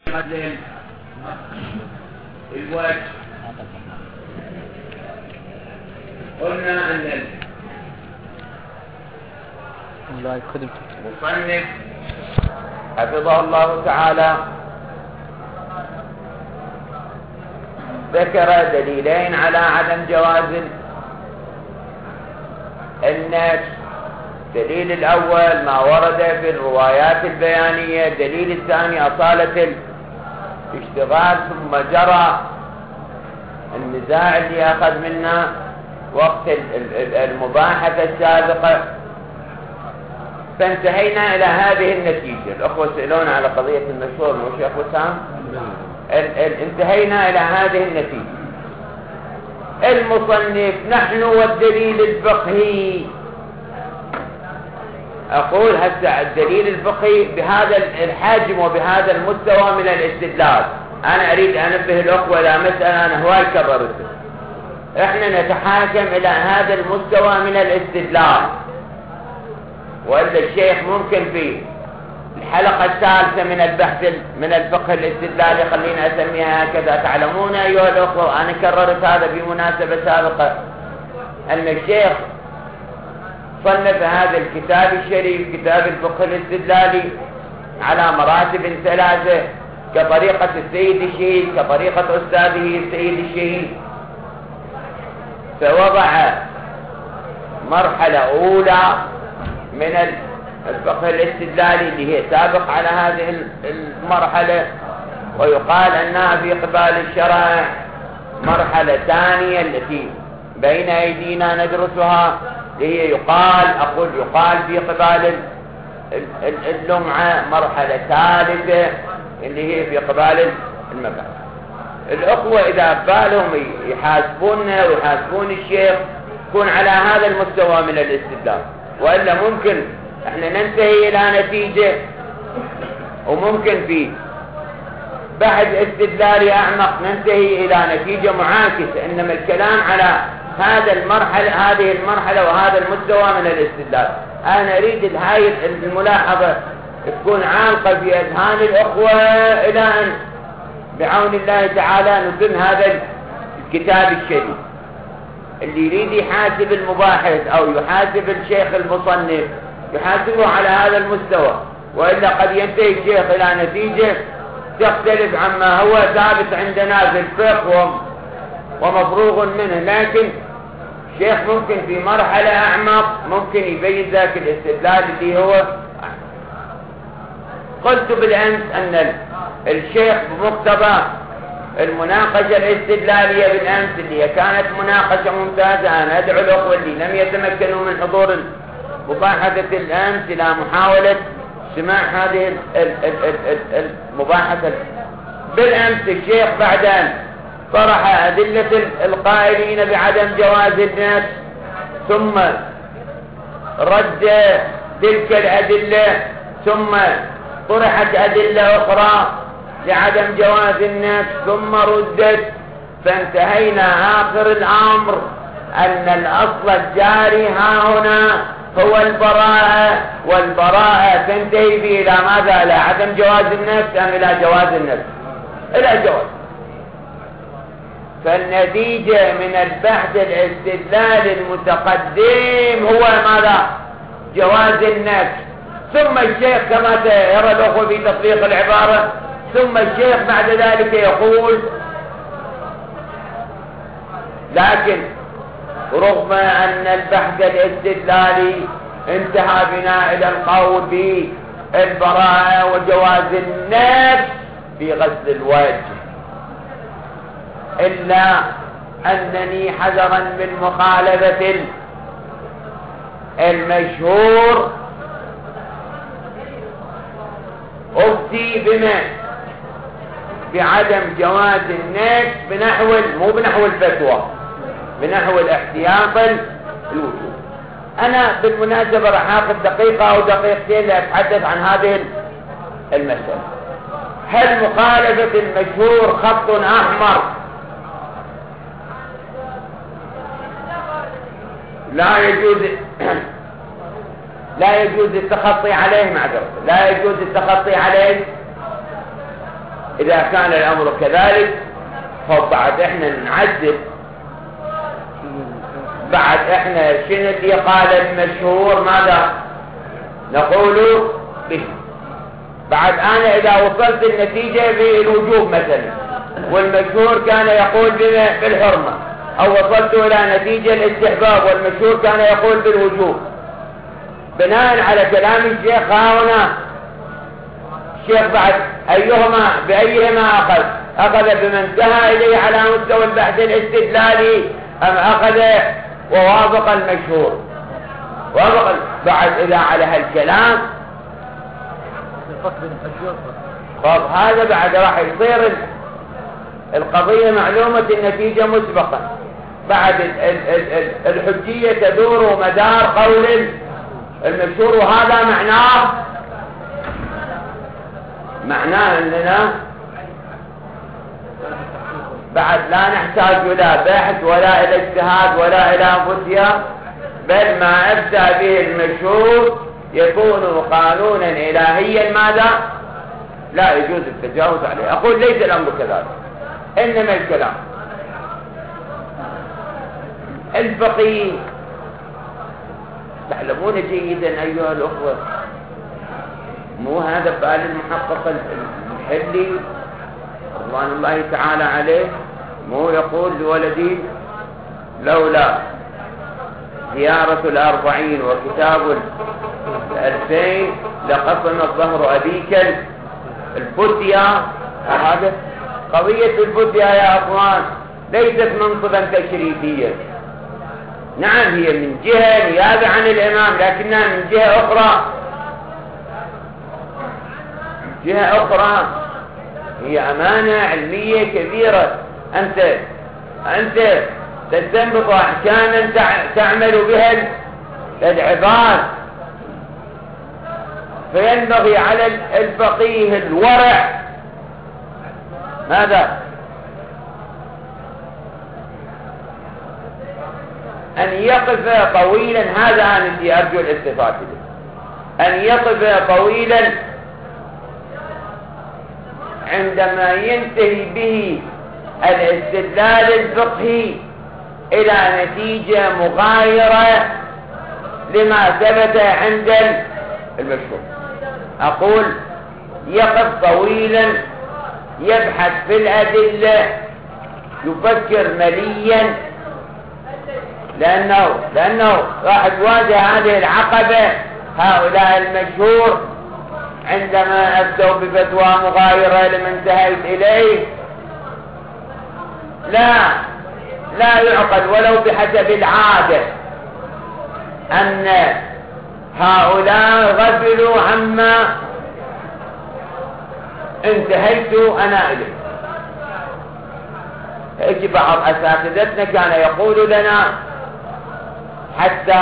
مثل الوجه قلنا أن المصنف حفظه الله تعالى ذكر دليلين على عدم جواز النسخ. الدليل الأول ما ورد في الروايات البيانية، الدليل الثاني أصالة الاشتغال، ثم جرى النزاع اللي أخذ منا وقت المباحثة السابقة، فانتهينا إلى هذه النتيجة. الأخوة سئلون على قضية المشهور والشيخ وسام، انتهينا إلى هذه النتيجة. المصنف نحن والدليل الفقهي، أقول هسه الدليل الفقهي بهذا الحجم وبهذا المستوى من الاستدلال. أنا أريد أن أنبه الأخوة إلى مسألة أنا هواي كررتها. إحنا نتحاكم إلى هذا المستوى من الاستدلال، وإلا الشيخ ممكن في الحلقة الثالثة من البحث من الفقه الاستدلالي، خلينا أسميها هكذا. تعلمون أيها الأخوة، أنا كررت هذا بمناسبة سابقة، أن الشيخ صنف هذا الكتاب الشريف كتاب الفقه الاستدلالي على مراتب ثلاثة، كطريقة السيد الشهيد، كطريقة أستاذه السيد الشهيد. فوضع مرحلة أولى من الفقه الاستدلالي اللي هي سابق على هذه المرحلة، ويقال أنها في قبال الشرائع مرحلة ثانية التي بين أيدينا ندرسها، اللي هي يقال في قبال اللمعة مرحلة ثالثة اللي هي في قبال المباحث. الأخوة إذا بالهم يحاسبوننا ويحاسبون الشيخ يكون على هذا المستوى من الاستدلال، وإلا ممكن احنا ننتهي إلى نتيجة، وممكن في بحث استدلالي أعمق ننتهي إلى نتيجة معاكسة. إنما الكلام على هذه المرحلة وهذا المستوى من الاستدلال، أنا أريد هاي الملاحظة تكون عالقة في أذهان الأخوة إلى أن بعون الله تعالى نتم هذا الكتاب الشريف. اللي يريد يحاسب المباحث أو يحاسب الشيخ المصنف يحاسبه على هذا المستوى، وإلا قد ينتهي الشيخ إلى نتيجة تختلف عما هو ثابت عندنا في الفقه ومفروغ منه. لكن الشيخ ممكن في مرحلة أعمق ممكن يبين ذاك الاستدلال اللي هو قلت بالأمس أن الشيخ بمقتضى المناقشة الاستدلالية بالأمس اللي هي كانت مناقشة ممتازة، أنا أدعو الأخوة اللي لم يتمكنوا من حضور مباحثة الأمس إلى محاولة سماع هذه المباحثة. بالأمس الشيخ بعد أن طرح أدلة القائلين بعدم جواز النسخ ثم رد تلك الأدلة، ثم طرحت أدلة أخرى لعدم جواز النسخ ثم ردت، فانتهينا آخر الأمر أن الأصل الجاري ها هنا هو البراءة، والبراءة تنتهي به إلى ماذا؟ إلى عدم جواز النسخ أم إلى جواز النسخ؟ إلى جواز. فالنتيجة من البحث الاستدلالي المتقدم هو ماذا؟ جواز النسخ. ثم الشيخ كما يرى الأخوة في تطبيق العبارة، ثم الشيخ بعد ذلك يقول لكن رغم أن البحث الاستدلالي انتهى بنا إلى القول بالبراءة وجواز النسخ في غسل الوجه، إلا أنني حذرا من مخالفة المشهور أفتي بعدم جواز النسخ مو بنحو الفتوى، بنحو الاحتياط الوجوب. أنا بالمناسبة راح آخذ دقيقة أو دقيقتين لأتحدث عن هذه المسألة. هل مخالفة المشهور خط أحمر لا يجوز التخطي عليه؟ معذرة، لا يجوز التخطي عليه. إذا كان الأمر كذلك فبعد إحنا نعدل، بعد إحنا شنو اللي قال المشهور ماذا نقول به. بعد أنا إذا وصلت النتيجة بالوجوب مثلا والمشهور كان يقول بالحرمة، أو وصلت إلى نتيجة الاستحباب والمشهور كان يقول بالوجوب، بناء على كلام الشيخ هنا الشيخ بعد بأيهما أخذ بما انتهى إليه على مستوى البحث الاستدلالي أم أخذ ووافق المشهور؟ بعد إذا على هالكلام طب هذا بعد راح يصير القضية معلومة النتيجة مسبقا، بعد الحجية تدور مدار قول المشهور، وهذا معناه أننا بعد لا نحتاج إلى بحث ولا إلى اجتهاد ولا إلى فتيا، بل ما أفتى به المشهور يكون قانونا إلهيا ماذا لا يجوز التجاوز عليه. أقول ليس الأمر كذلك، إنما الكلام الفقيه تعلمون جيدا أيها الأخوة، مو هذا بال المحقق الحلي رضوان الله تعالى عليه، مو يقول لولدي لولا زيارة 40 وكتاب 2000 لقسم الظهر أبيك الفتيا. هذا قضية الفتيا يا أخوان ليست منصبا تشريفيا، نعم هي من جهة نيابة عن الإمام، لكنها من جهة أخرى هي أمانة علمية كبيرة. أنت تستنبط أحكاما تعمل بها العباد، فينبغي على الفقيه الورع ماذا أن يقف طويلا، هذا أنا الذي أرجو الاستفادة به، أن يقف طويلا عندما ينتهي به الاستدلال الفقهي إلى نتيجة مغايرة لما ثبت عند المشهور. أقول يقف طويلا يبحث في الأدلة، يفكر مليا، لأنه راح تواجه هذه العقبة هؤلاء المشهور عندما أفتوا بفتوى مغايرة لما انتهيت إليه. لا يعقل ولو بحسب العادة أن هؤلاء غفلوا عما انتهيت أنا إليه. يجي بعض أساتذتنا كان يقول لنا حتى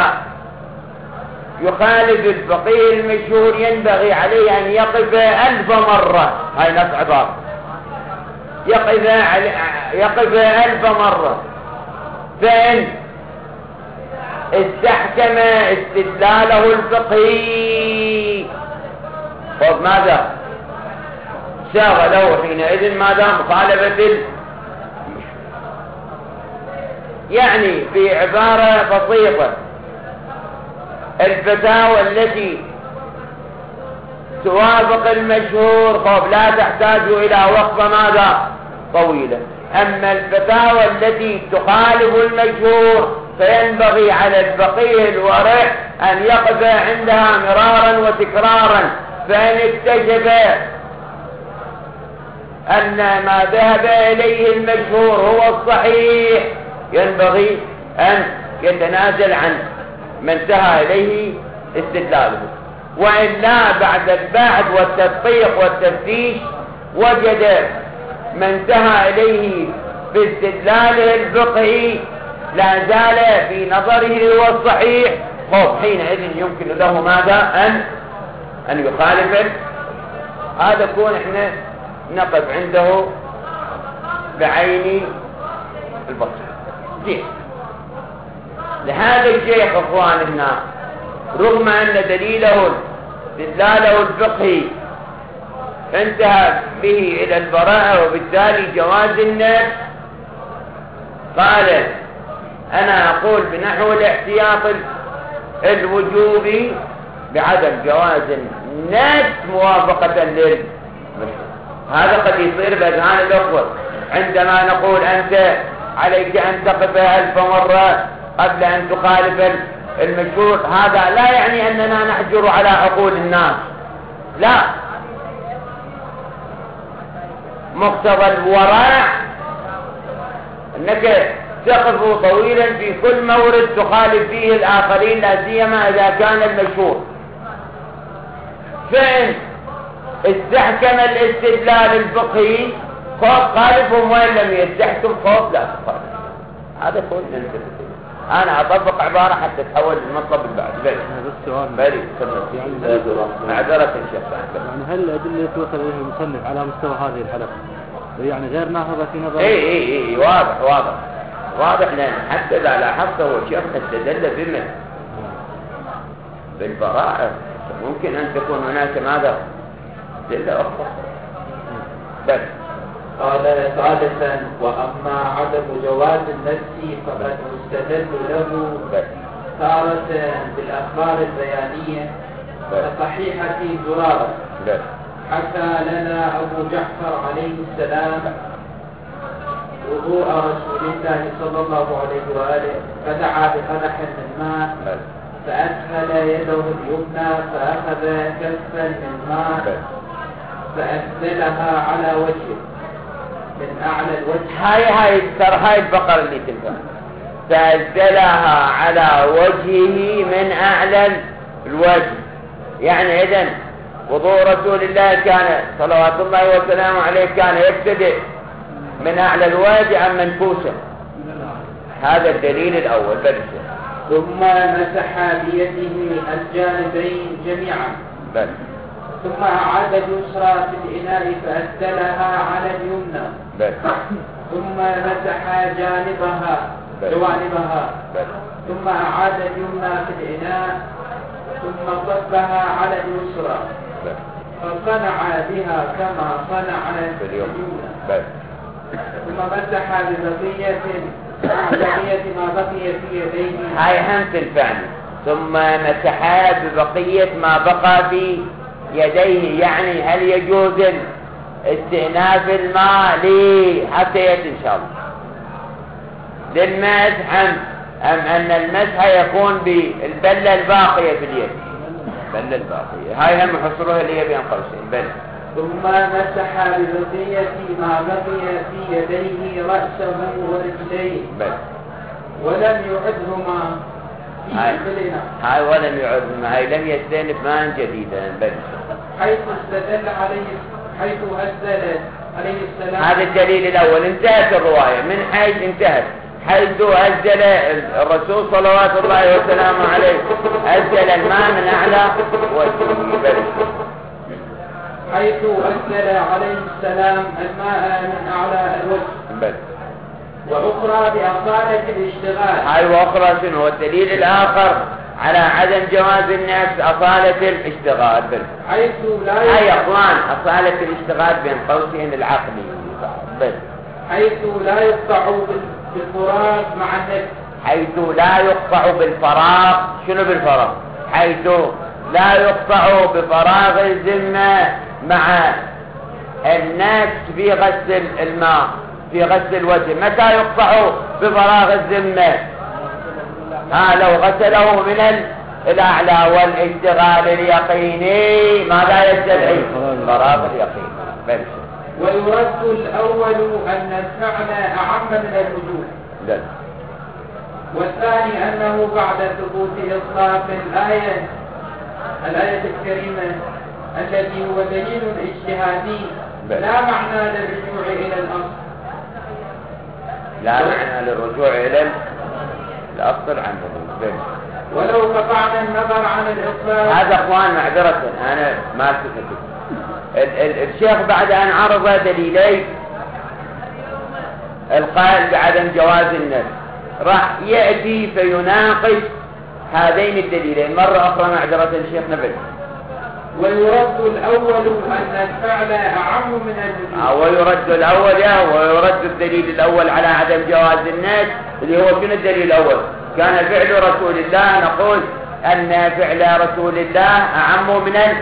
يخالف الفقيه المشهور ينبغي عليه أن يقف 1000 مرة، هاي نفس عبارة، يقف 1000 مرة، فإن استحكم استدلاله الفقهي طب ماذا ساغ له حينئذ ماذا مخالفة يعني بعبارة بسيطة الفتاوى التي توافق المشهور طب لا تحتاج إلى وقفة ماذا طويلة، أما الفتاوى التي تخالف المشهور فينبغي على الفقيه الورع أن يقف عندها مرارا وتكرارا، فإن اكتشف أن ما ذهب إليه المشهور هو الصحيح ينبغي أن يتنازل عن ما انتهى إليه استدلاله، وإلا بعد البحث والتدقيق والتفتيش وجد ما انتهى إليه في استدلاله الفقهي لا زال في نظره هو الصحيح، حينئذ يمكن له ماذا أن يخالف. هذا كون احنا نقف عنده بعين البصر. زين، لهذا الشيخ اخواننا رغم ان دليله استدلاله الفقهي انتهى به إلى البراءة وبالتالي جواز النفس. قال أنا أقول بنحو الاحتياط الوجوبي بعدم جواز النفس موافقة للمشروع. هذا قد يصير بأذهان الأخوة عندما نقول أنت عليك أن تقف 1000 مرة قبل أن تخالف المشروع. هذا لا يعني أننا نحجر على عقول الناس، لا. مقتضى الورع أنك تقف طويلا في كل مورد تخالف فيه الآخرين، لا سيما إذا كان المشهور. فإن استحكم الاستدلال الفقهي خالفهم، وإن لم يستحكم خوف لا تخالف. هذا كل أنا أطبق عبارة حتى تحول المطلب البعد. هذا السؤال بري معذرة الشيخ. يعني هل الأدلة التي وصل إليها المصنف على مستوى هذه الحلقة يعني غير ناهضة في نظر؟ إيه واضح لأن حتى إذا لاحظت هو الشيخ استدل بمن بالبراءة. ممكن أن تكون هناك ماذا دلة أخرى. بس قال ثالثا: وأما عدم جواز النفس فقد مستدل له تارة بالأخبار البيانية كصحيحة زرارة. حكى لنا أبو جعفر عليه السلام وضوء رسول الله صلى الله عليه وآله، فدعا بقدح من ماء فأدخل يده اليمنى فأخذ كفا من ماء فأنزلها على وجهه من أعلى الوجه. هاي الفقرة اللي تنفع. فأنزلها على وجهه من أعلى الوجه. يعني إذن وضوء رسول الله كان صلوات الله وسلامه عليه كان يبتدئ من أعلى الوجه عن منفوسه. هذا الدليل الأول. ثم مسح بيده الجانبين جميعا. ثم أعاد اليسرى في الإناء فأسدلها على اليمنى. ثم مسح جوانبها. ثم أعاد اليمنى في الإناء ثم صبها على اليسرى فصنع بها كما صنع في اليمنى. ثم مسح ببقية ما بقي في يديه. هاي همس الفعل. ثم مسح ببقية ما بقى في يديه. يعني هل يجوز استئناف الماء حتى يأتي إن شاء الله للمسح أم أن المسح يكون بالبلة الباقية في اليد؟ البلة الباقية هاي هم حصروها لي بين قوسين. بل ثم مسح ببقية ما بقي في يديه رأسه ورجليه ولم يعدهما في الإناء. هاي ولم يعدهما هاي لم يستأنف ماء جديدا. بل حيث أسدل عليه السلام. هذا الدليل الأول. انتهت الرواية من حيث انتهت. حيث أسدل الرسول صلوات الله وسلامه عليه أسدل الماء من أعلى وجهه. حيث أسدل عليه السلام الماء من أعلى الوجه. وأخرى بأصالة الاشتغال. هاي وأخرى شنو الدليل الآخر على عدم جواز النفس؟ أصالة الاشتغال. حيث لا هاي أخوان أصالة الاشتغال بين قوسين العقلي. حيث لا يقطع بالفراغ مع النفس. حيث لا يقطع بالفراغ. شنو بالفراغ؟ حيث لا يقطع بفراغ الذمة مع النفس في غسل الماء في غسل الوجه. متى يقطع بفراغ الذمة؟ لو غسله من الأعلى والاشتغال اليقيني. ماذا يستدعي؟ فراغ اليقين. ويرد الأول أن الفعل أعم من الوجوب. والثاني أنه بعد ثبوت إطلاق الآية الكريمة التي هو دليل اجتهادي لا معنى للرجوع إلى الأصل. لا معنى للرجوع إلى الأصل عنه. ولو قطعنا النظر عن الإطلاق. هذا أخوان معذرة أنا ما كتبت. الشيخ بعد أن عرض دليلي القائل بعدم جواز النفس راح يأتي فيناقش هذين الدليلين مرة أخرى. معذرة الشيخ نبل ويرد الأول أن الفعل أعم من الوجوب. ويرد الأول ويرد الدليل الأول على عدم جواز النسخ اللي هو شنو الدليل الأول؟ كان فعل رسول الله، نقول أن فعل رسول الله أعم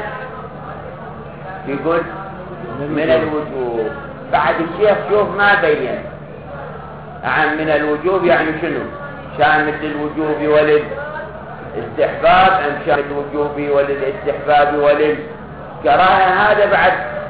يقول من الوجوب. بعد الشيخ شوف ما بين أعم من الوجوب يعني شنو؟ شامل للوجوب وللاستحباب أم شامل للوجوب وللاستحباب وللكراهة؟ هذا بعد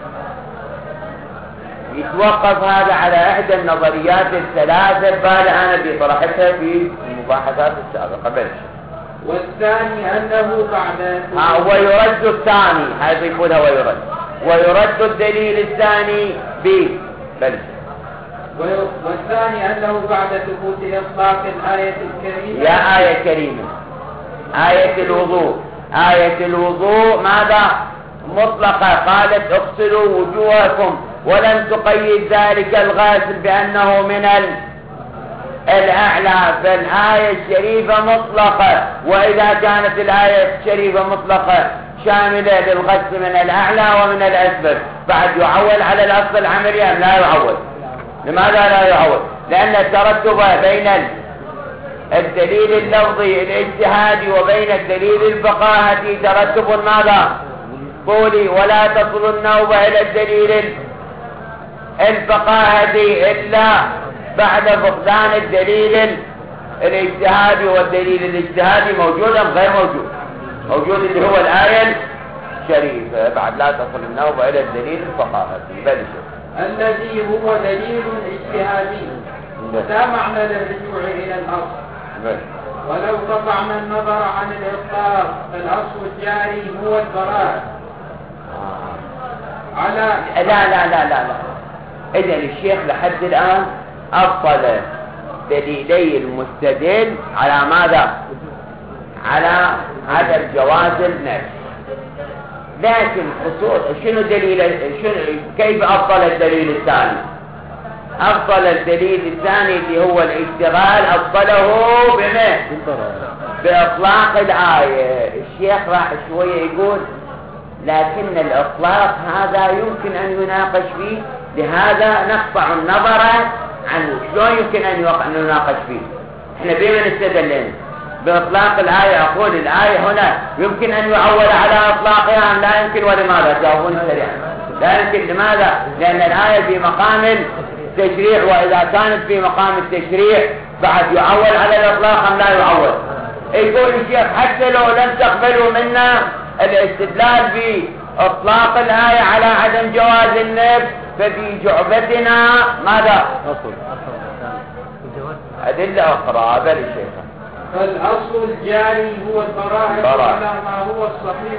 يتوقف هذا على إحدى النظريات الثلاثة بعد أنا بطرحتها في المباحثات السابقة. بلش. والثاني أنه بعد ويرد الثاني، هذا يقولها ويرد الدليل الثاني بلش. والثاني أنه بعد ثبوت إطلاق الآية الكريمة. يا آية كريمة، آية الوضوء. آية الوضوء ماذا؟ مطلقة، قالت اغسلوا وجوهكم، ولم تقيد ذلك الغاسل بأنه من الأعلى. فالآية الشريفة مطلقة، وإذا كانت الآية الشريفة مطلقة شاملة للغسل من الأعلى ومن الأسفل، بعد يعول على الأصل العملي أم لا يعول؟ لماذا لا يعول؟ لأن الترتب بين الدليل اللفظي الاجتهادي وبين الدليل الفقاهي ترتب ماذا؟ طولي، ولا تصل النوبة إلى الدليل الفقاهي إلا بعد فقدان الدليل الاجتهادي. والدليل الاجتهادي موجود أم غير موجود؟ موجود، اللي هو الآية الشريفة. بعد لا تصل النوبة إلى الدليل الفقاهي. بلش. الذي هو دليل اجتهادي لا معنى للرجوع إلى الأصل. ولو قطعنا النظر عن الإطلاق فالأصل الجاري هو البراءة. على لا إذن الشيخ لحد الآن أبطل دليلي المستدل على ماذا؟ على عدم جواز النسخ. لكن شنو كيف أبطل الدليل الثاني؟ أبطل الدليل الثاني اللي هو الاشتغال، أبطله بإطلاق الآية. الشيخ راح شوية يقول لكن الإطلاق هذا يمكن أن يناقش فيه، لهذا نقطع النظر عنه. شلون يمكن أن نناقش فيه؟ احنا بما نستدلين بإطلاق الآية. أقول الآية هنا يمكن أن يعول على إطلاقها أم لا يمكن؟ ولماذا؟ جاوبوني سريعا. لا يمكن. لماذا؟ لأن الآية في مقام التشريع، وإذا كانت في مقام التشريع بعد يعول على الإطلاق أم لا يعول؟ يقول الشيخ حتى لو لم تقبلوا منا الاستدلال بإطلاق الآية على عدم جواز النسخ، ففي جعبتنا ماذا؟ أدلة أخرى. بل الشيخ فالأصل الجاري هو البراءة على ما هو الصحيح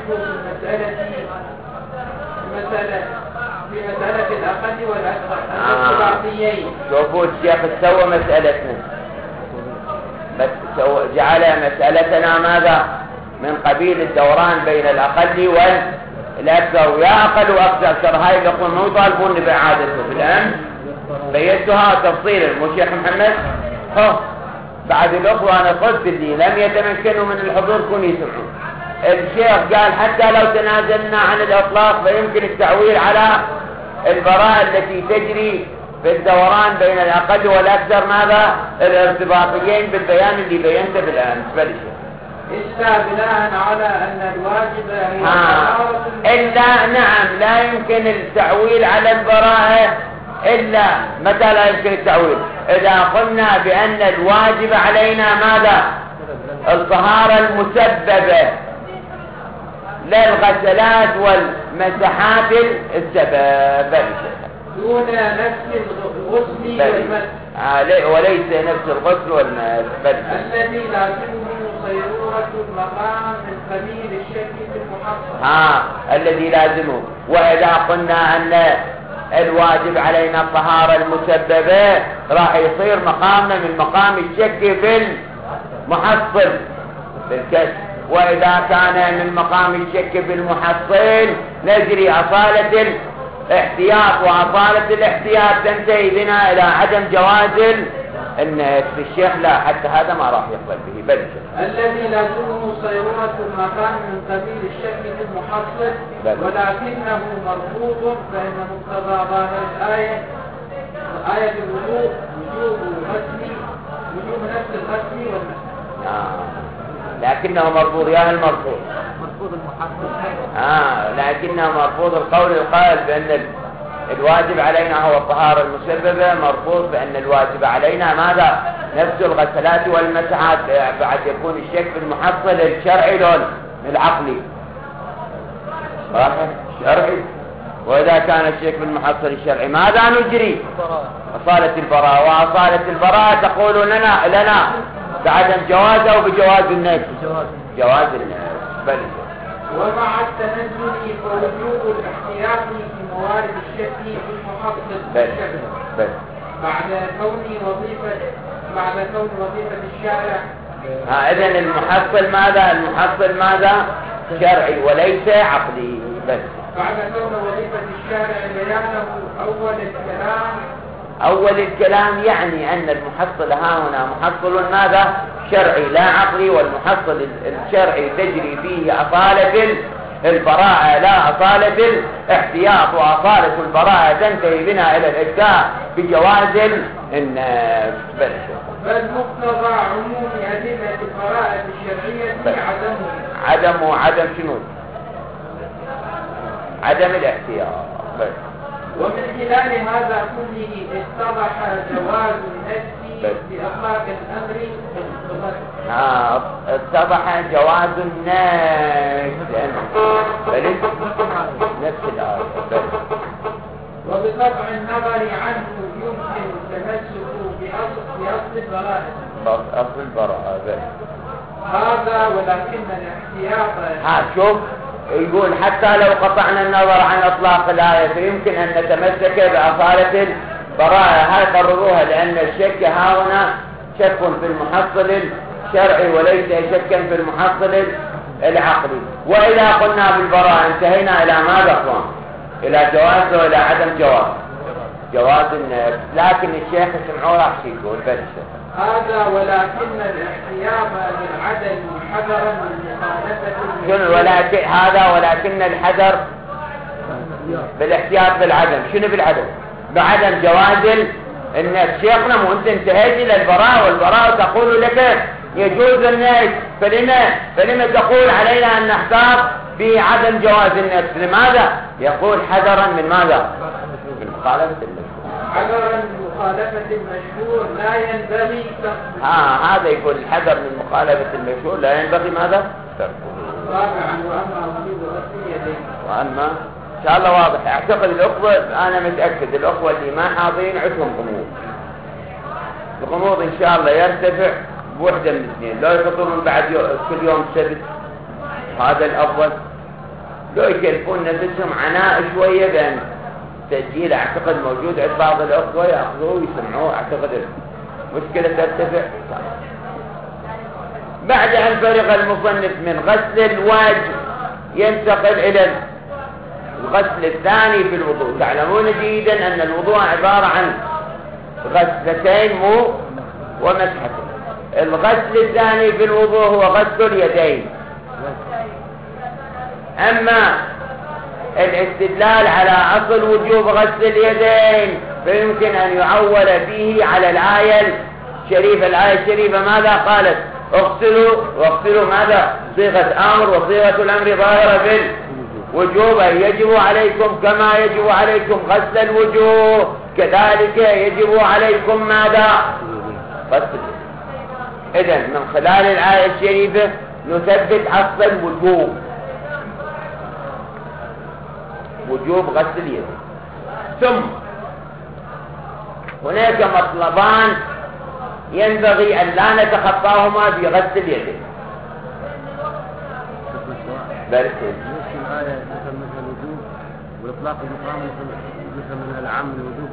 في مسألة الأقل والأكثر الثلاثيين. شوفوا الشيخ سوى مسألتنا، بس جعل مسألتنا ماذا؟ من قبيل الدوران بين الأقل والأكثر، ويا أقل وأكثر. هاي يقول مو يطالبون بإعادته. بالأمس بيتها تفصيلا مو شيخ محمد؟ بعد الأخوة أنا قلت اللي لم يتمكنوا من الحضور كون يسمعون. الشيخ قال حتى لو تنازلنا عن الإطلاق فيمكن التعويل على البراءة التي تجري في الدوران بين الأقل والأكثر ماذا؟ الارتباطيين بالبيان اللي بينته بالأمس. بلش. إلا بناء على أن الواجب إلا نعم لا يمكن التعويل على البراءة إلا متى لا يمكن التعويل؟ إذا قلنا بأن الواجب علينا ماذا؟ الطهارة المسببة للغسلات والمسحات السبب دون نفس الغسل والمسح، وليس نفس الغسل والمسح الذي لازمه صيرورة المقام من قبيل الشك في المحصل. الذي لازمه. وإذا قلنا أن الواجب علينا الطهارة المسببة راح يصير مقامنا من مقام الشك في المحصل بالكشف. وإذا كان من مقام الشك في المحصل نجري أصالة الاحتياط، وأصالة الاحتياط تنتهي بنا إلى عدم جواز ان الشيخ لا، حتى هذا ما راح يقبل به. بل الذي لازمه صيرورة المكان من قبيل الشك في المحصل ولكنه مرفوض، فإن مقتضى ظاهر الآية الوضوء وجوب نفس الغسل والمسح. لكنه مرفوض. يا المرفوض مرفوض المحصل. لكنه مرفوض القول القائل بأن الواجب علينا هو الطهارة المسببة، مرفوض بأن الواجب علينا ماذا؟ نفس الغسلات والمسحات. بعد يكون الشك في المحصل الشرعي لون العقلي صحيح شرعي. وإذا كان الشك في المحصل الشرعي ماذا نجري؟ أصالة البراءة. وأصالة البراءة تقول لنا بعدم جواز أو بجواز النفس؟ جواز النفس. بل ومع التنزل فوجوب الاحتياط في موارد الشك في المحصل بل بعد كون وظيفة الشارع. إذن المحصل ماذا؟ المحصل ماذا؟ شرعي وليس عقلي. بس بعد كون وظيفة الشارع بيانه أول الكلام يعني أن المحصل ها هنا محصل ماذا؟ شرعي لا عقلي. والمحصل الشرعي تجري فيه أصالة البراءة لا أصالة الاحتياط، وأصالة البراءة تنتهي بنا إلى الإجزاء بجواز النفس. بل مقتضى عموم أدلة البراءة الشرعية عدم شنو؟ عدم الاحتياط. بس ومن خلال هذا كله اتضح جواز النفس بإطلاق الأمر اتضح جواز النفس نفس الآية. وبقطع النظر عنه يمكن التمسك بأصل البراءة. أصل البراءة هذا ولكن الاحتياط شوف يقول حتى لو قطعنا النظر عن إطلاق الآية فيمكن أن نتمسك بأصالة البراءة. هاي قرروها لأن الشك ها هنا شك في المحصل الشرعي وليس شكا في المحصل العقلي. وإذا قلنا بالبراءة انتهينا إلى ماذا أخوان؟ إلى جواز وإلى عدم جواز النفس. لكن الشيخ سمعوه راح يقول بس هذا ولكن الاحتياط للعدم حذرا من مخالفة ولكن هذا ولكن الحذر بالاحتياط بالعدم. شنو بالعدم؟ بعدم جواز النفس. شيخنا مو انت انتهيت الى البراءة والبراءة تقول لك يجوز النفس، فلما تقول علينا ان نحتاط بعدم جواز النفس؟ لماذا؟ يقول حذرا من ماذا؟ من مخالفة المشهور. حذرا من مخالفة المشهور لا ينبغي هذا يقول الحذر من مخالفة المشهور لا ينبغي ماذا؟ رابعا وأما وجوب غسل اليدين. وأما إن شاء الله واضح. أعتقد الأخوة أنا متأكد الأخوة اللي ما حاضرين عندهم غموض. الغموض إن شاء الله يرتفع بوحدة من اثنين. لو يفطرون بعد كل يوم سبت هذا الأفضل، لو يكلفون نفسهم عناء شوية بأن تسجيل أعتقد موجود عند بعض الأخوة يأخذوه ويسمعوه. أعتقد المشكلة ترتفع. بعد أن فرغ المصنف من غسل الوجه ينتقل إلى الغسل الثاني في الوضوء. تعلمون جيدا أن الوضوء عبارة عن غسلتين ومسحتين. الغسل الثاني في الوضوء هو غسل اليدين. أما الاستدلال على أصل وجوب غسل اليدين فيمكن أن يعول فيه على الآية الشريفة. الآية الشريفة ماذا قالت؟ اغسلوا ماذا؟ صيغة أمر، وصيغة الأمر ظاهرة بالوجوب. يجب عليكم كما يجب عليكم غسل الوجوه كذلك يجب عليكم ماذا؟ غسل. إذن من خلال الآية الشريفة نثبت أصل الوجوب، وجوب غسل اليد. ثم هناك مطلبان ينبغي أن لا نتخطاهما في غسل اليدين. نفس الآية مثل منها الوجوب وإطلاق المقام مثل منها العام الوجوب.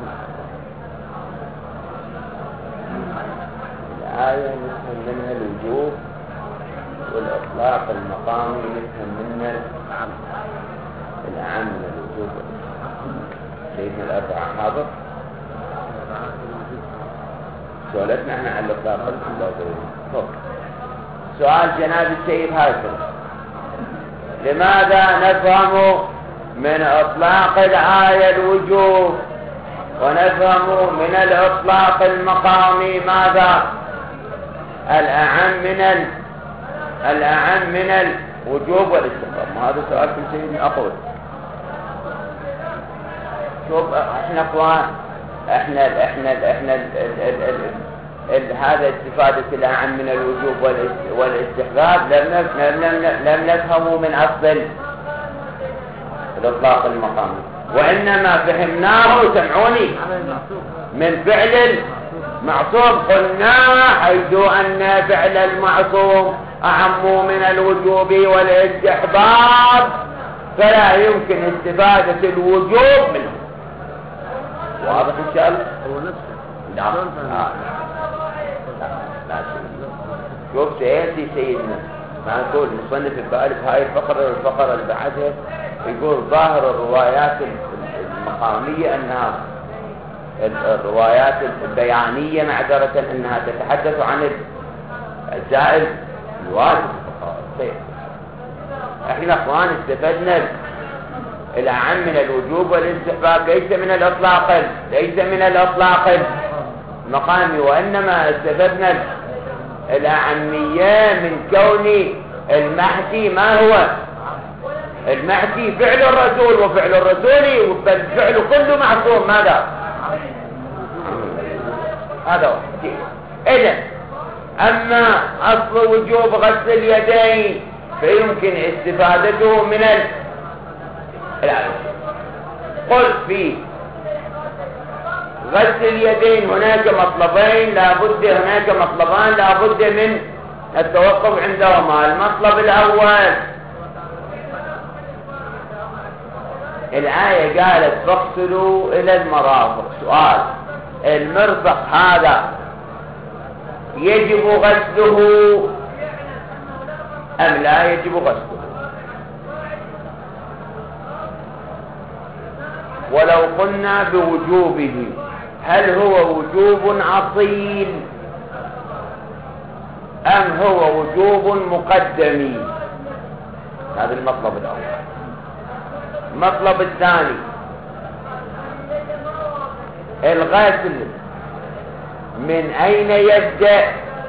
الآية مثل منها الوجوب والإطلاق المقامي مثل منها العام من الوجوب. سيدنا الأربعة حاضر. سؤالتنا احنا على الإطلاق. سؤال جناب السيد هاشم: لماذا نفهم من إطلاق الآية الوجوب ونفهم من الإطلاق المقامي ماذا؟ الأعم من الوجوب والاستحباب. هذا سؤال كل سيدنا أقول. شوف احنا اخوان، احنا هذا استفادة الأعم من الوجوب والاستحباب لم نفهمه من أصل الإطلاق المقامي، وإنما فهمناه، سمعوني، من فعل المعصوم. قلنا حيث أن فعل المعصوم أعم من الوجوب والاستحباب فلا يمكن استفادة الوجوب منه. واضح إن شاء الله؟ هو نفسه. لا شوف سيأتي سيدنا ما نقول مصنف البالغ هاي الفقرة اللي بعدها يقول ظاهر الروايات المقامية أنها الروايات البيانية معذرة أنها تتحدث عن الزائد الواجب. احنا اخوان استفدنا الأعم من الوجوب والاستحباب ليس من الإطلاق المقامي، وإنما استفدنا الأعمية من كون المحكي ما هو المحكي فعل الرسول، وفعل الرسول فالفعل كله معصوم. ماذا؟ هذا هو. إذن أما أصل وجوب غسل اليدين فيمكن استفادته من الآية. قل في غسل اليدين هناك مطلبان لابد من التوقف عندهما. المطلب الأول الآية قالت فاغسلوا إلى المرافق. سؤال: المرفق هذا يجب غسله أم لا يجب غسله؟ ولو قلنا بوجوبه هل هو وجوب أصيل أم هو وجوب مقدمي؟ هذا المطلب الأول. المطلب الثاني الغسل من أين يبدأ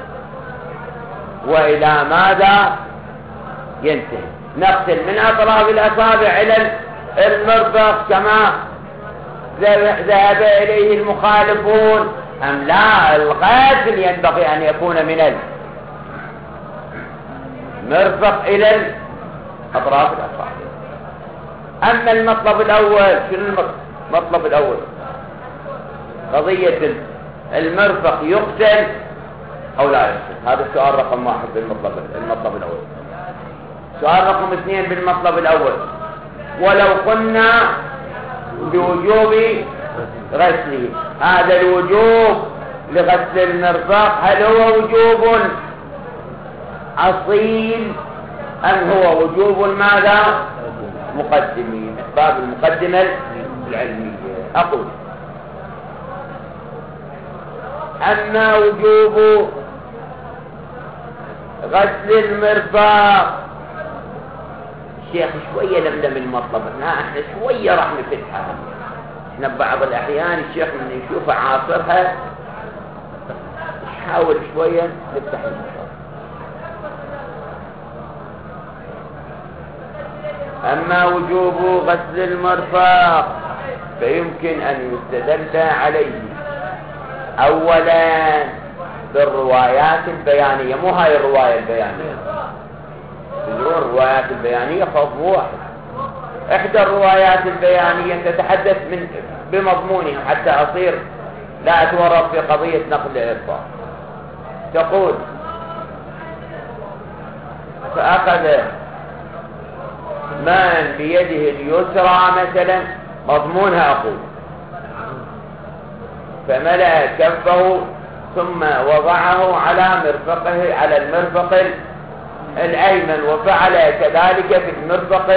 وإلى ماذا ينتهي؟ نغسل من أطراف الأصابع إلى المرفق كما ذهب إليه المخالفون أم لا؟ الغسل ينبغي أن يكون من المرفق إلى أطراف الأصابع. أما المطلب الأول، شنو المطلب الأول؟ قضية المرفق يغسل أو لا يغسل؟ هذا السؤال رقم 1 بالمطلب الأول. سؤال رقم 2 بالمطلب الأول: ولو قلنا بوجوب غسله، هذا الوجوب لغسل المرفق هل هو وجوب أصيل أم هو وجوب ماذا مقدمين؟ باب المقدمة العلمية. أقول: أما وجوب غسل المرفق، شيخ شوية لملم المطلب، احنا شوية راح نفتحها. احنا ببعض الأحيان الشيخ من يشوف عاصرها نحاول شوية نفتح المطلب. أما وجوب غسل المرفق فيمكن أن يستدل عليه أولا بالروايات البيانية. مو هاي الرواية البيانية، تدرون الروايات البيانية فضل واحد. إحدى الروايات البيانية تتحدث بمضمونها حتى أصير لا أتورط في قضية نقل الإخبار. تقول: فأخذ من بيده اليسرى مثلا، مضمونها أقول، فملأ كفه ثم وضعه على مرفقه، على المرفق الأيمن، وفعل كذلك في المرفق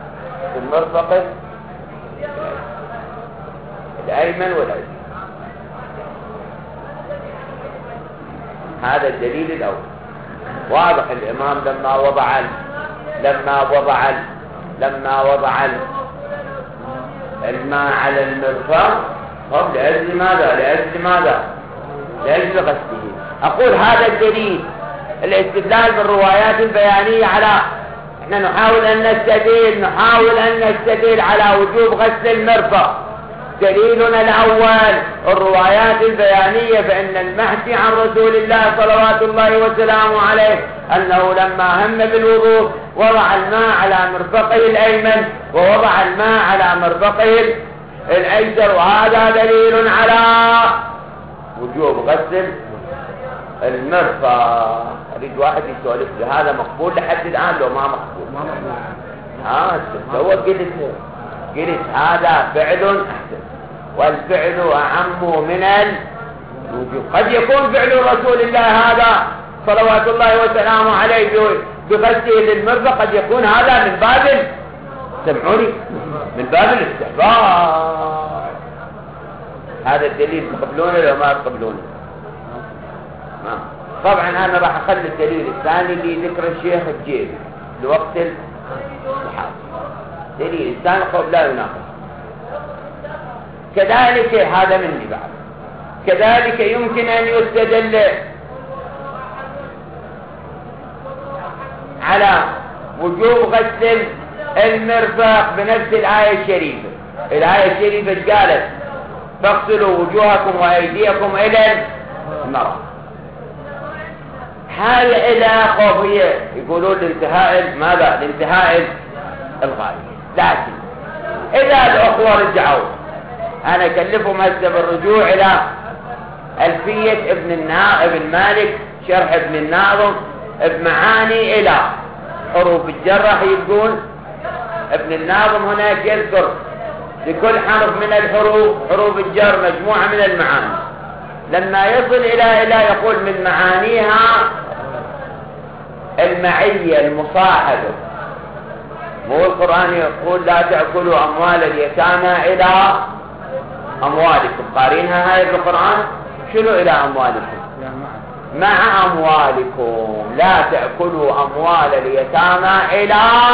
الأيمن والأيمن. هذا الدليل الأول. واضح الإمام لما وضع الماء على المرفق لأجل ماذا؟ لأجل غسله. أقول هذا الدليل الاستدلال بالروايات البيانية على احنا نحاول أن نستدل على وجوب غسل المرفق. دليلنا الأول الروايات البيانية فإن المحكي عن رسول الله صلوات الله وسلامه عليه أنه لما هم بالوضوء وضع الماء على مرفقه الأيمن ووضع الماء على مرفقه الأيسر، وهذا دليل على وجوب غسل المرفق. أريد واحد يسولف لي هذا مقبول لحد الآن لو ما مقبول؟ هو قلت هذا فعل أحسن، والفعل أعم من الوجوب. قد يكون فعل رسول الله هذا صلوات الله وسلامه عليه بغسله للمرفق قد يكون هذا من باب سمعوني من باب الاستحباب. هذا الدليل تقبلونه لو ما تقبلونه؟ طبعا أنا راح أخلي الدليل الثاني لذكر الشيخ الجيبي لوقت الحاضر. دليل الثاني قول لا يناقض. كذلك هذا مني بعد. كذلك يمكن أن يستدل على وجوب غسل المرفق بنفس الآية الشريفة. الآية الشريفة قالت فاغسلوا وجوهكم وأيديكم إلى المرفق. هل إلى خوفية يقولون لانتهاء ماذا؟ لانتهاء الغاية. لكن إذا الأخوة رجعوا أنا أكلفهم هسه بالرجوع إلى ألفية ابن مالك شرح ابن الناظم بمعاني إلى حروف الجر. راح يقول ابن الناظم هناك يذكر لكل حرف من الحروف حروف الجر مجموعة من المعاني. لما يصل إلى يقول من معانيها المعية المصاحبة. مو القرآن يقول لا تأكلوا أموال اليتامى إلى أموالكم، قارينها هاي بالقرآن شنو إلى أموالكم؟ مع أموالكم. لا تأكلوا أموال اليتامى إلى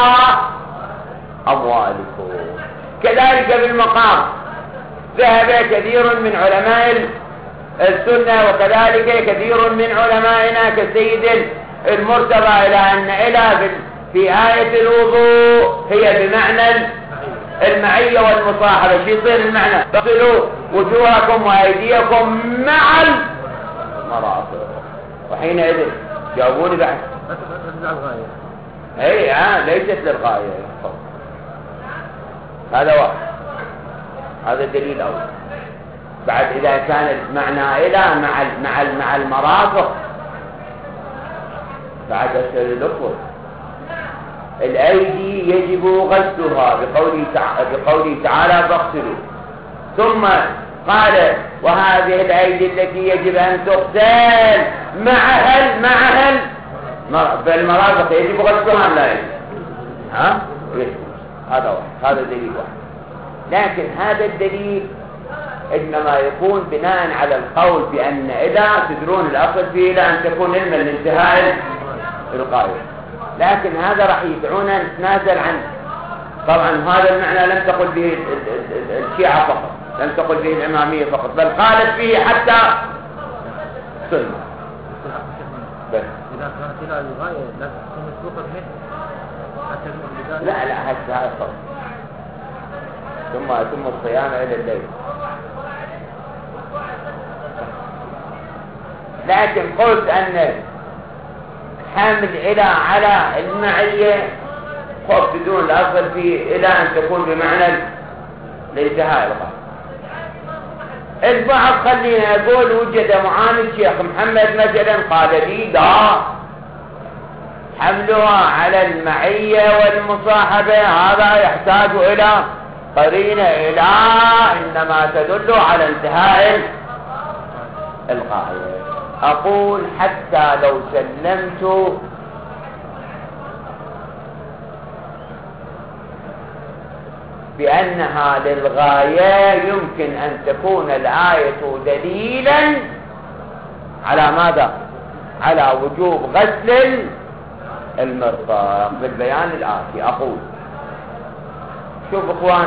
أموالكم. كذلك بالمقام ذهب كثير من علماء السنة وكذلك كثير من علمائنا كالسيد المرتضى إلى أن إلى في آية الوضوء هي بمعنى المعية والمصاحبة. شو يصير المعنى؟ اغسلوا وجوهكم وأيديكم مع المرافق. وحينئذ جاوبوني بعد. ليست للغاية. هذا واحد. هذا الدليل الأول. بعد إذا كان المعنى إلى مع المرافق بعد أسأل الأخوة الأيدي يجب غسلها بقوله تعالى فاغسلوا. ثم قال وهذه الأيدي التي يجب أن تغسل معها فالمرافق يجب غسلها لا يجب. هذا واحد. هذا دليل واحد. لكن هذا الدليل إنما يكون بناء على القول بأن إذا تدرون الأصل فيه إلى أن تكون علما لانتهاء الغاية. لكن هذا راح يدعونا نتنازل عنه. طبعا هذا المعنى لم تقل به الشيعة فقط، لم تقل به الإمامية فقط، بل قالت فيه حتى سنة. إذا كانت إلى الغاية لا تكون مسبوقة منه حتى لا هذا صوت. ثم الصيام إلى الليل. لكن قلت أن حامل إلى على المعية خف بدون الأصل فيه إلى أن تكون بمعنى الانتهاء الغاية. البعض خلينا أقول وجد معاند الشيخ محمد مثلا قال لي لا حملها على المعية والمصاحبة هذا يحتاج إلى قرينة إلى إنما تدل على انتهاء الغاية. أقول حتى لو سلمت بأنها للغاية يمكن أن تكون الآية دليلا على ماذا؟ على وجوب غسل المرفق بالبيان الآتي. أقول شوف اخوان،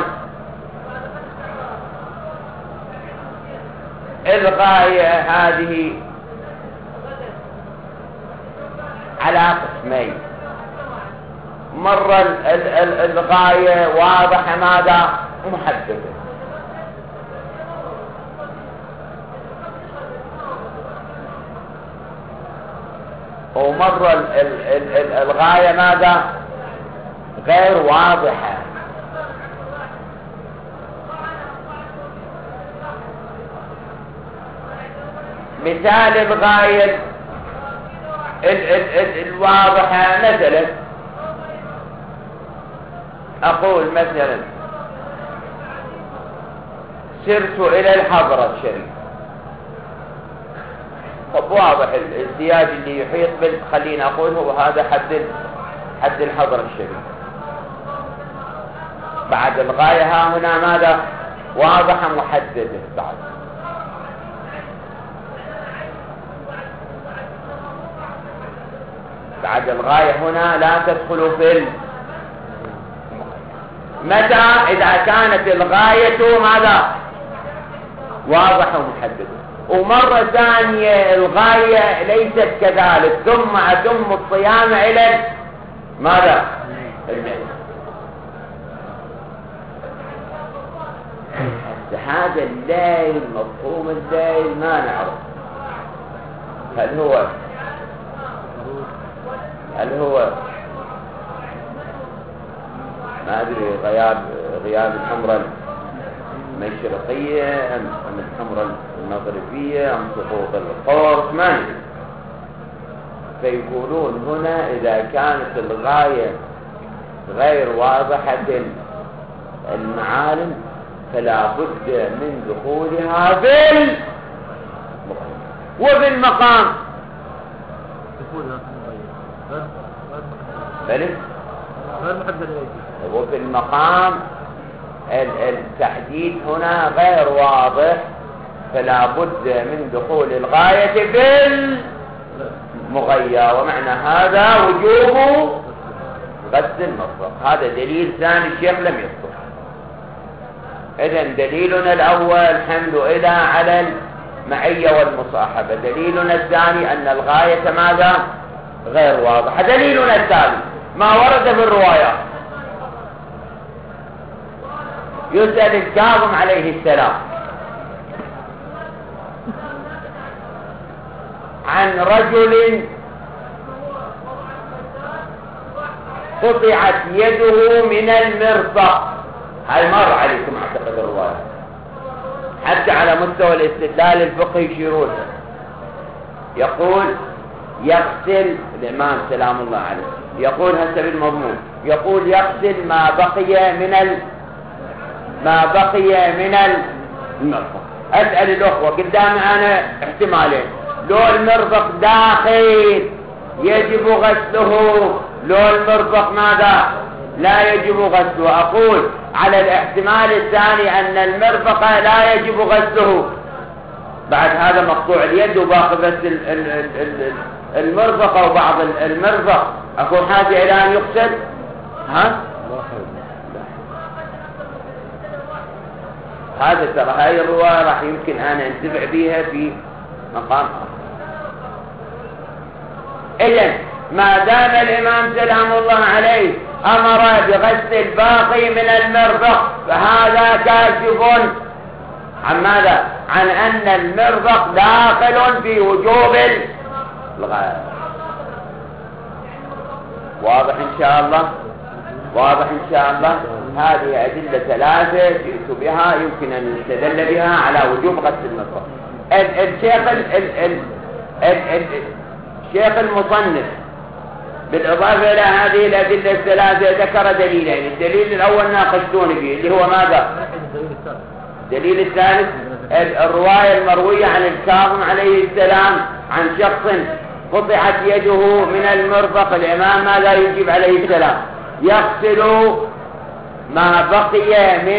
الغاية هذه على قسمين. مرة الغاية واضحة ماذا محددة، ومرة الغاية ماذا غير واضحة. مثال الغاية الواضحة مثلا، أقول مثلا سرت إلى الحضرة الشريف. طب واضح السياج اللي يحيط بال، خلينا أقول هو هذا حد الحضرة الشريف. بعد الغاية ها هنا ماذا واضحة محددة. بعد الغاية هنا لا تدخل في متى إذا كانت الغاية ماذا واضحة ومحددة. ومرة ثانية الغاية ليست كذلك، ثم أتم الصيام إلى ماذا الميت. هذا الليل مفهوم الليل ما نعرف هل هو ما أدري غياب الحمرة المشرقية أم الحمرة المغربية أم سقوط القرص، ما ندري. فيقولون هنا إذا كانت الغاية غير واضحة المعالم فلا بد من دخولها وفي المقام. وفي المقام التحديد هنا غير واضح، فلا بد من دخول الغاية بالمغيى، ومعنى هذا وجوب غسل المرفق. هذا دليل ثاني الشيخ لم يذكر. إذن دليلنا الأول حمل إلى على المعية والمصاحبة. دليلنا الثاني أن الغاية ماذا غير واضحة. دليلنا الثالث ما ورد في الروايات. يسأل الكاظم عليه السلام عن رجل قطعت يده من المرفق. هاي مر عليكم اعتقد الرواية، حتى على مستوى الاستدلال الفقهي يشيرون. يقول يغسل الإمام سلام الله عليه، يقول هسه بالمضمون، يقول يغسل ما بقي من المرفق. أسأل الأخوة قدامي أنا احتمالين، لو المرفق داخل يجب غسله، لو المرفق ماذا لا يجب غسله. أقول على الاحتمال الثاني أن المرفق لا يجب غسله، بعد هذا مقطوع اليد وباقي بس المرفق أو بعض المرفق، أكون حاجة إلى أن يغسل. هذا ترى هاي الرواية راح يمكن أنا أنتفع بها في مقام آخر. إذن ما دام الإمام سلام الله عليه أمر بغسل الباقي من المرفق فهذا كاشف عن ماذا؟ عن أن المرفق داخل في وجوب الغاية. واضح إن شاء الله؟ واضح إن شاء الله. هذه أدلة ثلاثة جئت بها يمكن أن نستدل بها على وجوب غسل المرفق. الشيخ المصنف بالإضافة إلى هذه الأدلة الثلاثة ذكر دليلين. الدليل الأول ناقشتون فيه اللي هو ماذا؟ الدليل الثالث الرواية المروية عن الكاظم عليه السلام عن شخص قطعت يده من المرفق. الإمام ماذا يجيب عليه السلام؟ يغسل ما بقي من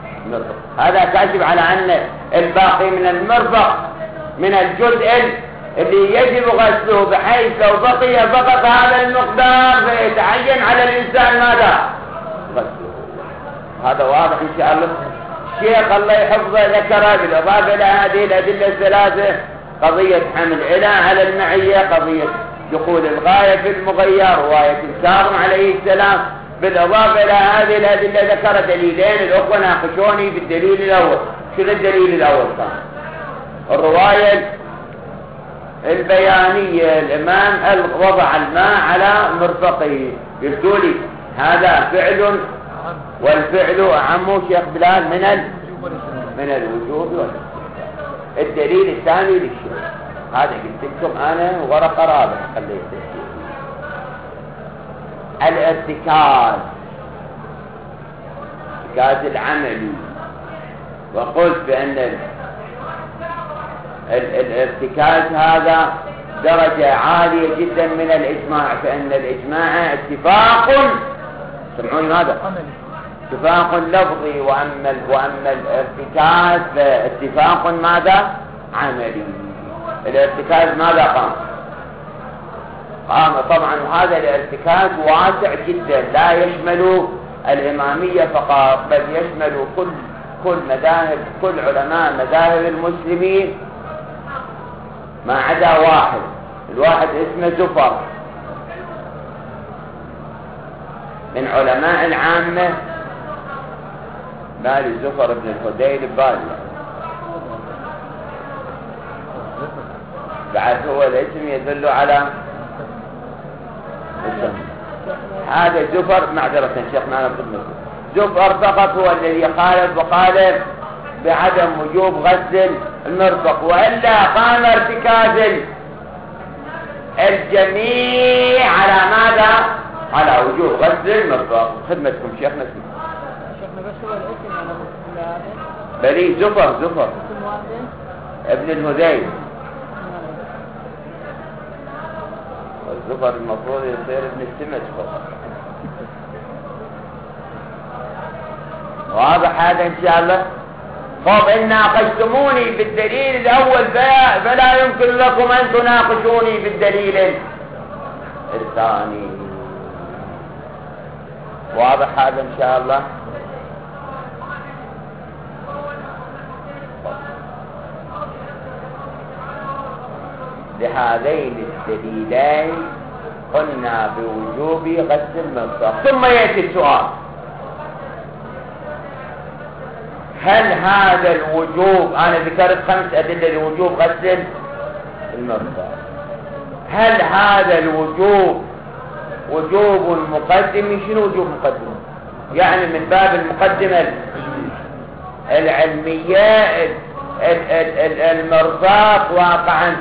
المرفق. هذا كاشف على أن الباقي من المرفق من الجزء اللي يجب غسله، بحيث لو بقي فقط هذا المقدار فيتعين على الإنسان ماذا؟ غسله. هذا واضح إن شاء الله. الشيخ الله يحفظه ذكر بالإضافة إلى هذه الأدلة الثلاثة قضية حمل العلة على المعية، قضية دخول الغاية في المغير، رواية الكاظم عليه السلام. بالإضافة إلى هذه الأدلة ذكر دليلين الأخوة ناقشوني بالدليل الأول. شنو الدليل الأول كان؟ الرواية البيانية، الإمام وضع الماء على مرفقه، قلتوا لي هذا فعل، والفعل أعم شيخ بلال من الوجوب والاستحباب. الدليل الثاني للشيخ هذا قلت لكم أنا ورقة رابعة خليته، الارتكاز العملي. وقلت بأن الارتكاز هذا درجة عالية جدا من الإجماع، فإن الإجماع اتفاق، سمعوني ماذا؟ اتفاق لفظي، وأما الارتكاز فاتفاق ماذا؟ عملي. الارتكاز ماذا قام طبعا، وهذا الارتكاز واسع جدا، لا يشمل الإمامية فقط، بل يشمل كل مذاهب، كل علماء مذاهب المسلمين ما عدا واحد. الواحد اسمه زفر من علماء العامة، بالي زفر بن الهذيل بالي، بعد هو الاسم يدل على الاسم. هذا زفر معذرة شيخنا أنا بخدمته، زفر فقط هو الذي خالف وقال بعدم وجوب غسل المرفق، وإلا قام ارتكاز الجميع على ماذا؟ على وجوب غسل المرفق. خدمتكم شيخنا بس هو الاسم على بلي زفر ابن الهذيل. الزفر المفروض يصير ابن السمج فقط. واضح هذا إن شاء الله؟ طب إن ناقشتموني بالدليل الأول فلا يمكن لكم أن تناقشوني بالدليل الثاني. واضح هذا إن شاء الله؟ لهذين الدليلين قلنا بوجوب غسل المرفق. ثم يأتي السؤال، هل هذا الوجوب، أنا ذكرت 5 أدلة لوجوب غسل المرفق، هل هذا الوجوب وجوب مقدم؟ شنو وجوب مقدم؟ يعني من باب المقدمة العلمية. المرفق واقعا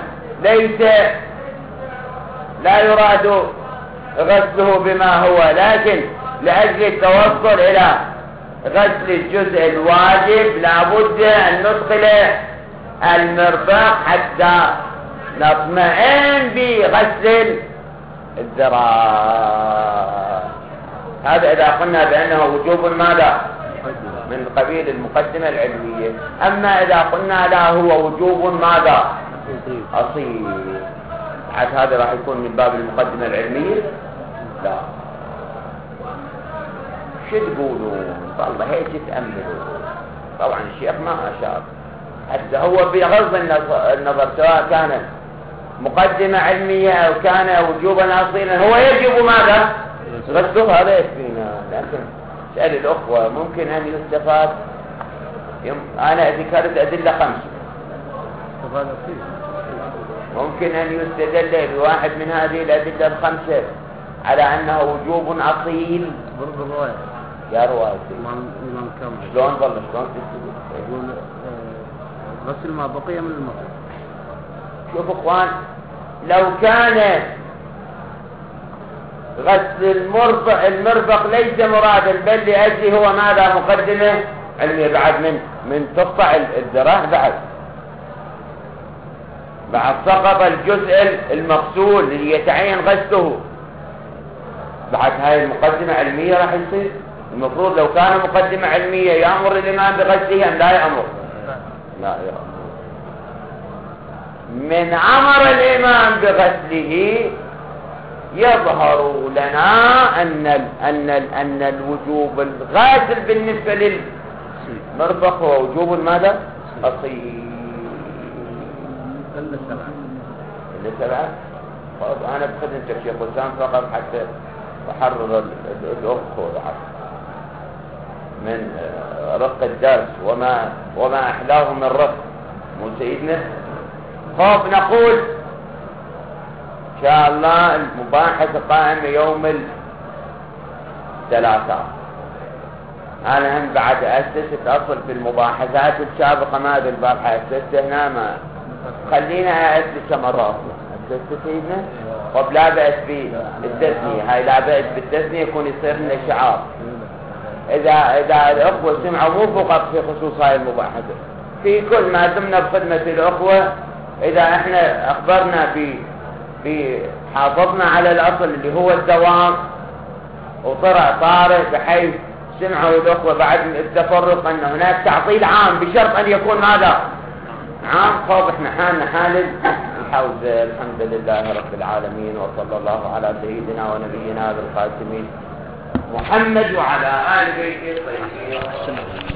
لا يراد غسله بما هو، لكن لأجل التوصل إلى غسل الجزء الواجب لابد أن ندخل المرفق حتى نطمئن بغسل الذراع. هذا إذا قلنا بأنه وجوب ماذا؟ من قبيل المقدمة العلمية. أما إذا قلنا لا هو وجوب ماذا؟ أصيل، عاد هذا راح يكون من باب المقدمة العلمية؟ لا. شو تقولون؟ والله هيك تأملوا. طبعا الشيخ ما أشار، حتى هو بغض النظر سواء كان مقدمة علمية أو كان وجوبا أصيلا هو يجب ماذا؟ غسله. هذا يكفينا. لكن سأل الأخوة ممكن أن يستفاد. أنا ذكرت أدلة 5، ممكن أن يستدل بواحد من هذه الأدلة 5 على أنه وجوب أصيل. برضو رواية يا رواية شلون ظل شلون يقول غسل ما بقي من المرفق. شوف اخوان، لو كان غسل المرفق ليس مرادا بل لأجله هو ماذا؟ مقدمة علمية. بعد من تقطع الذراع بعد سقط الجزء المغسول اللي يتعين غسله، بعد هاي المقدمة علمية راح يصير. المفروض لو كان مقدمة علمية يأمر الإمام بغسله أم لا يأمر؟ لا يأمر. من أمر الإمام بغسله يظهر لنا أن الوجوب الغاسل بالنسبة للمرفق هو وجوب ماذا؟ أصيل. السبعة أنا بخدمتك شيخ حسام فقط حتى أحرر الأخوة من رق الدرس وما أحلاه من رق مو سيدنا. خوف نقول إن شاء الله المباحث قائمة يوم الثلاثاء. أنا هم بعد أسست أصل في المباحثات السابقة ما أدري البارحة أسست هنا ما خلينا أسست مرات أسست سيدنا. طب لا بأس بالتثنية هاي لا بأس بالتثنية يكون يصير لنا شعار إذا الأخوة سمعوا مو فقط في خصوص هاي المباحثة في كل ما دمنا بخدمة الأخوة. إذا إحنا أخبرنا حافظنا على الأصل اللي هو الدوام وطرع طارئ بحيث سمعوا الأخوة بعد التفرق أن هناك تعطيل عام بشرط أن يكون هذا عام. خوف إحنا حالنا حال الحوزة. الحمد لله رب العالمين وصلى الله على سيدنا ونبينا بالقاسمين محمد وعلى آل بيته الطيبين.